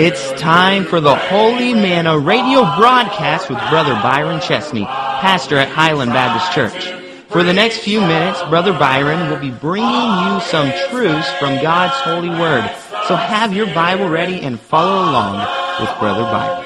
It's time for the Holy Manna radio broadcast with Brother Byron Chesney, pastor at Highland Baptist Church. For the next few minutes, Brother Byron will be bringing you some truths from God's holy word. So have your Bible ready and follow along with Brother Byron.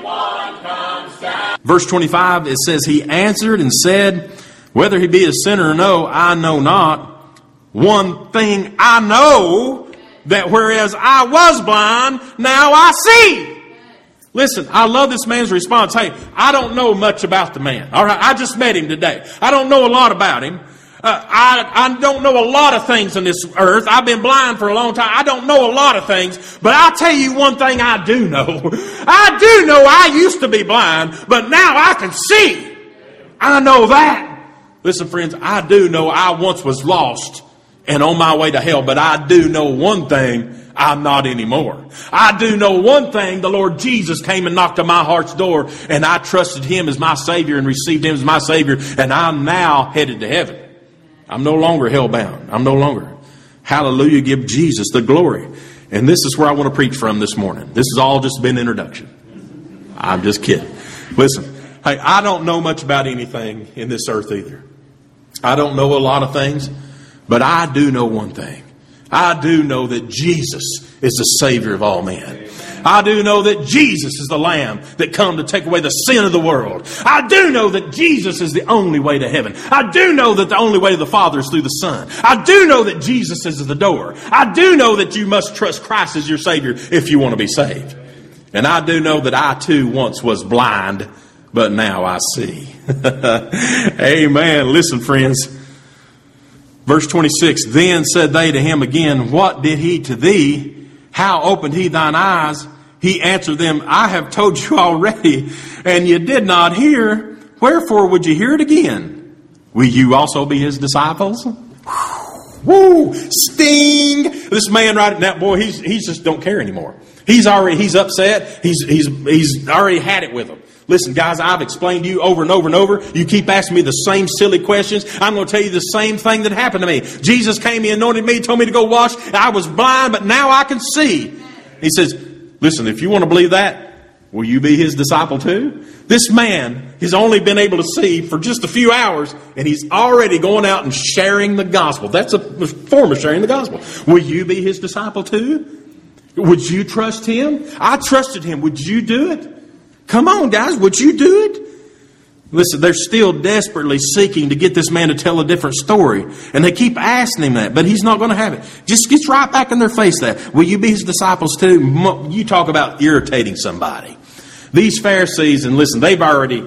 Verse 25, it says, He answered and said, Whether he be a sinner or no, I know not. One thing I know, that whereas I was blind, now I see. Listen, I love this man's response. Hey, I don't know much about the man. All right, I just met him today. I don't know a lot about him. I don't know a lot of things on this earth. I've been blind for a long time. I don't know a lot of things. But I'll tell you one thing I do know. I do know I used to be blind, but now I can see. I know that. Listen, friends, I do know I once was lost and on my way to hell, but I do know one thing, I'm not anymore. I do know one thing, the Lord Jesus came and knocked on my heart's door, and I trusted Him as my Savior and received Him as my Savior, and I'm now headed to heaven. I'm no longer hell-bound. I'm no longer. Hallelujah, give Jesus the glory. And this is where I want to preach from this morning. This has all just been introduction. I'm just kidding. Listen, hey, I don't know much about anything in this earth either. I don't know a lot of things. But I do know one thing. I do know that Jesus is the Savior of all men. I do know that Jesus is the Lamb that come to take away the sin of the world. I do know that Jesus is the only way to heaven. I do know that the only way to the Father is through the Son. I do know that Jesus is the door. I do know that you must trust Christ as your Savior if you want to be saved. And I do know that I too once was blind, but now I see. Amen. Listen, friends. Verse 26, Then said they to him again, What did he to thee? How opened he thine eyes? He answered them, I have told you already, and you did not hear. Wherefore would you hear it again? Will you also be his disciples? Woo! Sting! This man right now, boy, he's just don't care anymore. He's upset. He's already had it with him. Listen, guys, I've explained to you over and over and over. You keep asking me the same silly questions. I'm going to tell you the same thing that happened to me. Jesus came, He anointed me, told me to go wash. I was blind, but now I can see. He says, listen, if you want to believe that, will you be His disciple too? This man has only been able to see for just a few hours, and he's already going out and sharing the gospel. That's a form of sharing the gospel. Will you be His disciple too? Would you trust Him? I trusted Him. Would you do it? Come on, guys, would you do it? Listen, they're still desperately seeking to get this man to tell a different story. And they keep asking him that, but he's not going to have it. Just gets right back in their face that. Will you be his disciples too? You talk about irritating somebody. These Pharisees, and listen, they've already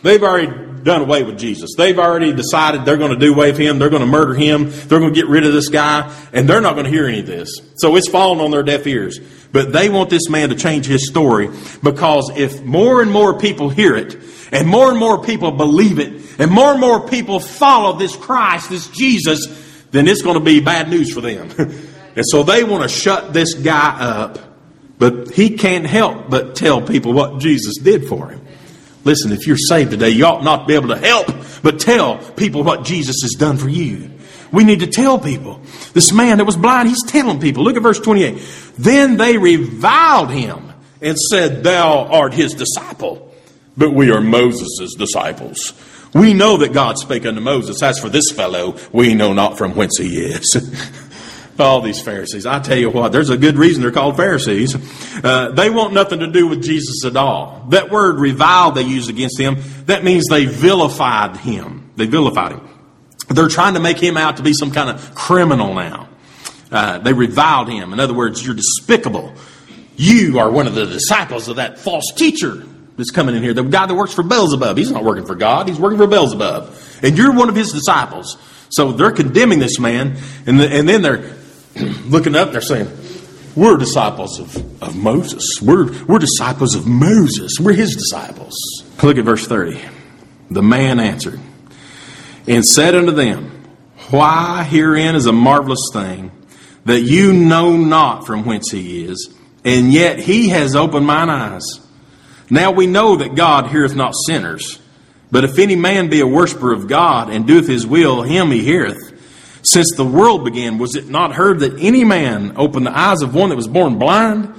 done away with Jesus. They've already decided they're going to do away with Him. They're going to murder Him. They're going to get rid of this guy. And they're not going to hear any of this. So it's falling on their deaf ears. But they want this man to change his story, because if more and more people hear it, and more people believe it, and more people follow this Christ, this Jesus, then it's going to be bad news for them. And so they want to shut this guy up. But he can't help but tell people what Jesus did for him. Listen, if you're saved today, you ought not be able to help but tell people what Jesus has done for you. We need to tell people. This man that was blind, he's telling people. Look at verse 28. Then they reviled him and said, Thou art his disciple, but we are Moses' disciples. We know that God spake unto Moses. As for this fellow, we know not from whence he is. All these Pharisees. I tell you what, there's a good reason they're called Pharisees. They want nothing to do with Jesus at all. That word reviled they used against him, that means they vilified him. They vilified him. They're trying to make him out to be some kind of criminal now. They reviled him. In other words, you're despicable. You are one of the disciples of that false teacher that's coming in here. The guy that works for Beelzebub. He's not working for God. He's working for Beelzebub. And you're one of his disciples. So they're condemning this man. And then they're looking up. They're saying, we're disciples of Moses. We're disciples of Moses. We're his disciples. Look at verse 30. The man answered and said unto them, Why herein is a marvelous thing, that you know not from whence he is, and yet he has opened mine eyes. Now we know that God heareth not sinners, but if any man be a worshipper of God, and doeth his will, him he heareth. Since the world began, was it not heard that any man opened the eyes of one that was born blind?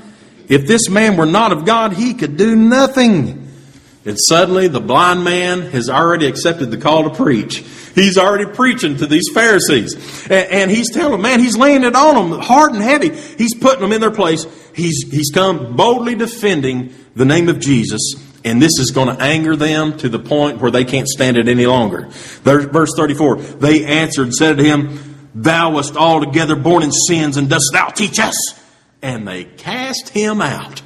If this man were not of God, he could do nothing. And suddenly the blind man has already accepted the call to preach. He's already preaching to these Pharisees. And he's telling them, man, he's laying it on them hard and heavy. He's putting them in their place. He's come boldly defending the name of Jesus. And this is going to anger them to the point where they can't stand it any longer. Verse 34, they answered and said to him, thou wast altogether born in sins, and dost thou teach us? And they cast him out.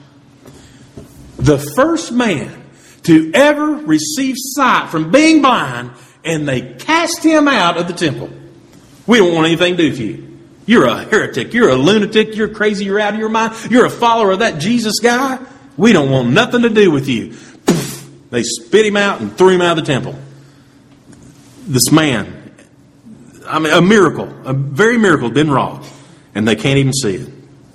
The first man to ever receive sight from being blind, and they cast him out of the temple. We don't want anything to do with you. You're a heretic. You're a lunatic. You're crazy. You're out of your mind. You're a follower of that Jesus guy. We don't want nothing to do with you. They spit him out and threw him out of the temple. This man, I mean, a miracle, a very miracle had been wrought, and they can't even see it.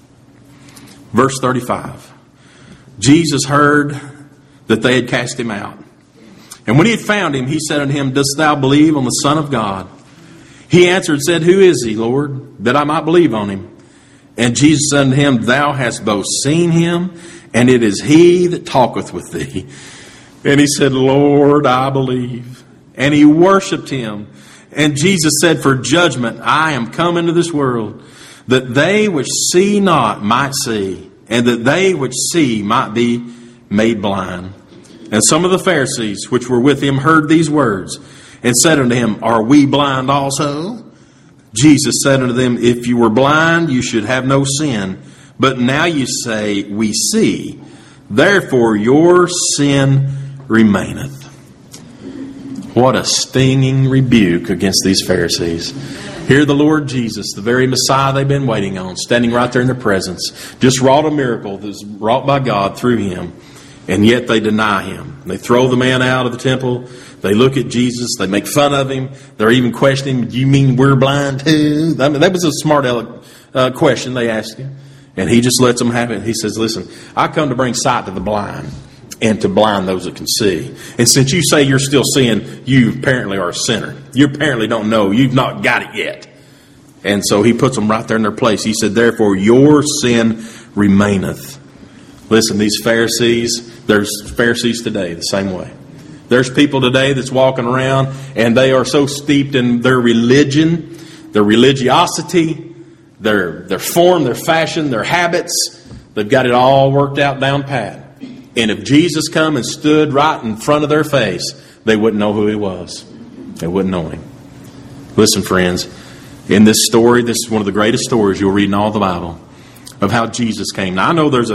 Verse 35. Jesus heard that they had cast him out. And when he had found him, he said unto him, dost thou believe on the Son of God? He answered and said, who is he, Lord, that I might believe on him? And Jesus said unto him, thou hast both seen him, and it is he that talketh with thee. And he said, Lord, I believe. And he worshipped him. And Jesus said, for judgment I am come into this world, that they which see not might see, and that they which see might be made blind. And some of the Pharisees which were with him heard these words, and said unto him, are we blind also? Jesus said unto them, if you were blind, you should have no sin. But now you say, we see. Therefore your sin remaineth. What a stinging rebuke against these Pharisees. Here the Lord Jesus, the very Messiah they've been waiting on, standing right there in their presence, just wrought a miracle that was wrought by God through him. And yet they deny him. They throw the man out of the temple. They look at Jesus. They make fun of him. They're even questioning him. Do you mean we're blind too? I mean, that was a smart question they asked him. And he just lets them have it. He says, listen, I come to bring sight to the blind and to blind those that can see. And since you say you're still seeing, you apparently are a sinner. You apparently don't know. You've not got it yet. And so he puts them right there in their place. He said, therefore your sin remaineth. Listen, these Pharisees, there's Pharisees today the same way. There's people today that's walking around and they are so steeped in their religion, their religiosity, their form, their fashion, their habits. They've got it all worked out down pat. And if Jesus come and stood right in front of their face, they wouldn't know who he was. They wouldn't know him. Listen, friends, in this story, this is one of the greatest stories you'll read in all the Bible of how Jesus came. Now, I know there's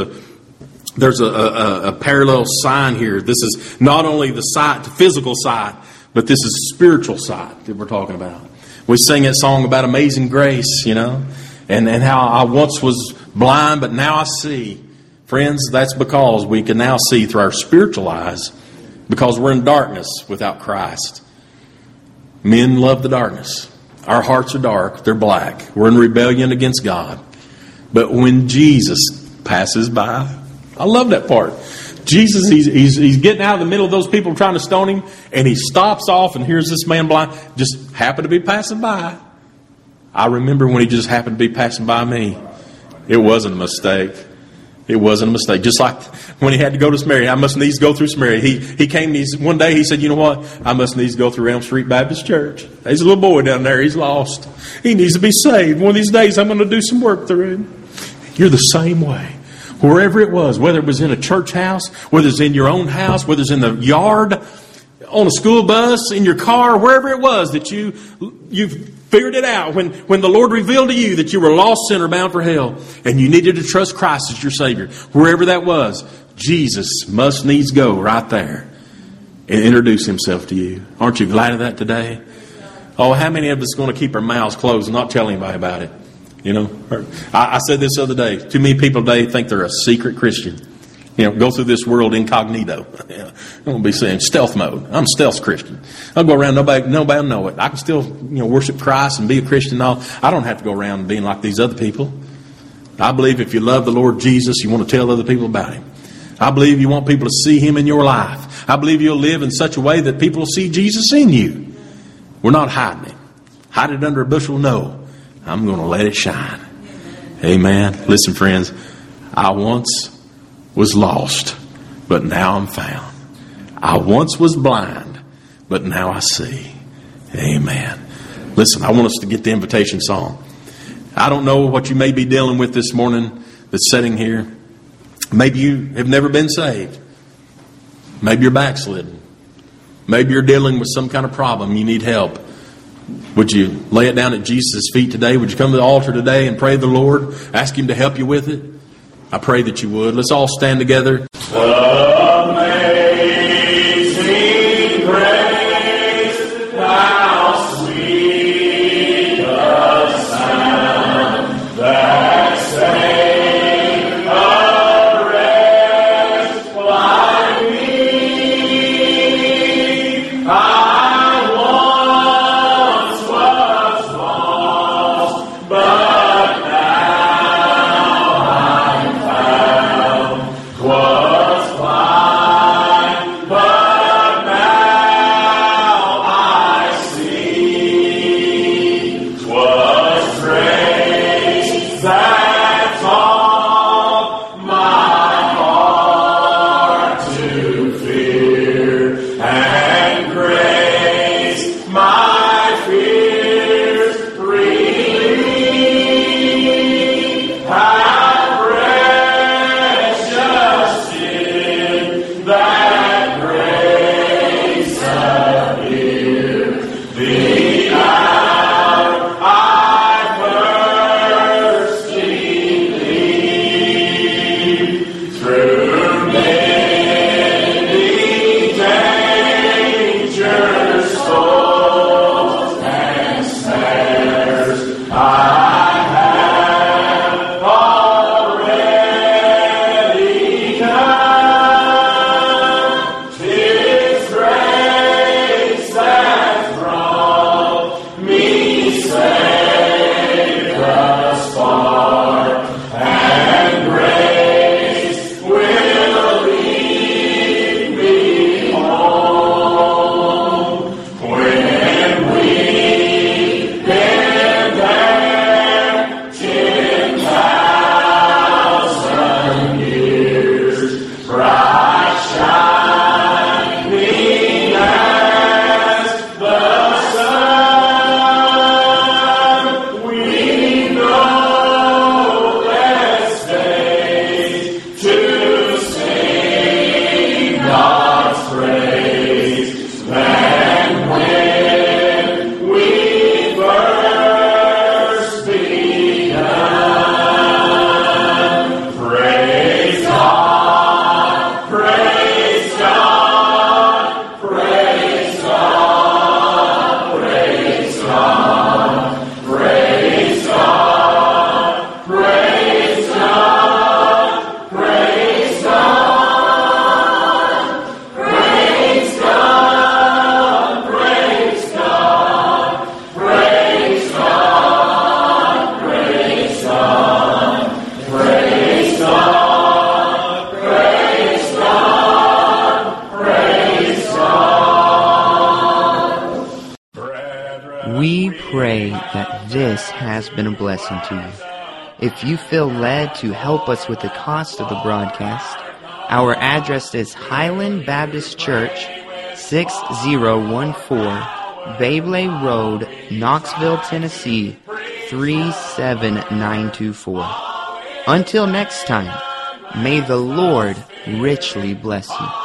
a parallel sign here. This is not only the sight, the physical sight, but this is spiritual sight that we're talking about. We sing that song about Amazing Grace, you know, and how I once was blind, but now I see. Friends, that's because we can now see through our spiritual eyes, because we're in darkness without Christ. Men love the darkness. Our hearts are dark. They're black. We're in rebellion against God. But when Jesus passes by, I love that part. Jesus, he's getting out of the middle of those people trying to stone him, and he stops off, and here's this man blind, just happened to be passing by. I remember when he just happened to be passing by me. It wasn't a mistake. It wasn't a mistake. Just like when he had to go to Samaria, I must needs go through Samaria. He came, one day he said, you know what? I must needs go through Elm Street Baptist Church. There's a little boy down there. He's lost. He needs to be saved. One of these days I'm going to do some work through him. You're the same way. Wherever it was, whether it was in a church house, whether it's in your own house, whether it's in the yard, on a school bus, in your car, wherever it was that you figured it out when the Lord revealed to you that you were a lost sinner bound for hell and you needed to trust Christ as your Savior. Wherever that was, Jesus must needs go right there and introduce himself to you. Aren't you glad of that today? Oh, how many of us are going to keep our mouths closed and not tell anybody about it? You know, I said this the other day. Too many people today think they're a secret Christian. You know, go through this world incognito. I'm going to be saying stealth mode. I'm a stealth Christian. I'll go around, nobody will know it. I can still, worship Christ and be a Christian and all. I don't have to go around being like these other people. I believe if you love the Lord Jesus, you want to tell other people about him. I believe you want people to see him in your life. I believe you'll live in such a way that people will see Jesus in you. We're not hiding it. Hide it under a bushel? No. I'm going to let it shine. Amen. Listen, friends, I once was lost, but now I'm found. I once was blind, but now I see. Amen. Listen, I want us to get the invitation song. I don't know what you may be dealing with this morning that's sitting here. Maybe you have never been saved. Maybe you're backslidden. Maybe you're dealing with some kind of problem. You need help. Would you lay it down at Jesus' feet today? Would you come to the altar today and pray to the Lord? Ask Him to help you with it? I pray that you would. Let's all stand together. Amazing grace, how sweet the sound that saved a wretch like me. I once was lost, but now I'm found. 'Twas blind, but now I see. 'Twas grace that taught my heart to fear, and grace my fears relieved. How precious is that grace appeared the hour I first believed. Through many dangers, storms, and snares, I have already come. 'Tis grace that brought me safe thus far, and grace will lead me home. When we've been there 10,000 years, bright shining as the sun, we know there's days to sing God's praise than when we first begun. Praise God, praise God, praise God, praise God, praise God, praise God, praise God, praise God, praise God, praise God, praise God, praise God, praise God, praise God. Brethren, We pray that this has been a blessing to you. If you feel led to help us with the cost of the broadcast, our address is Highland Baptist Church, 6014 Babley Road, Knoxville, Tennessee, 37924. Until next time, may the Lord richly bless you.